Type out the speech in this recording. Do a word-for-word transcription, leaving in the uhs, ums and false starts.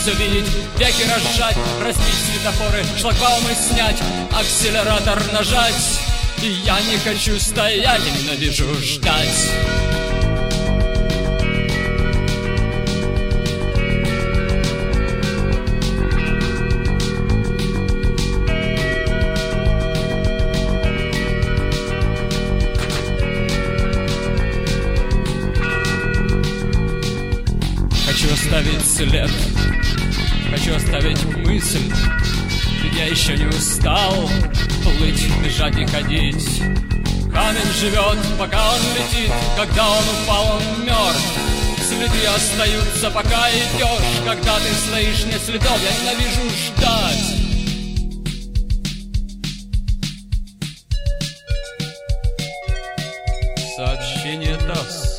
все видеть, веки разжать, разбить светофоры, шлагбаумы снять, акселератор нажать. И я не хочу стоять, я ненавижу ждать. Хочу оставить след, хочу оставить мысль, ведь я еще не устал плыть, бежать и ходить. Камень живет, пока он летит, когда он упал, он мертв. Следы остаются, пока идешь, когда ты стоишь, нет следов, я ненавижу ждать. Сообщение ТАСС.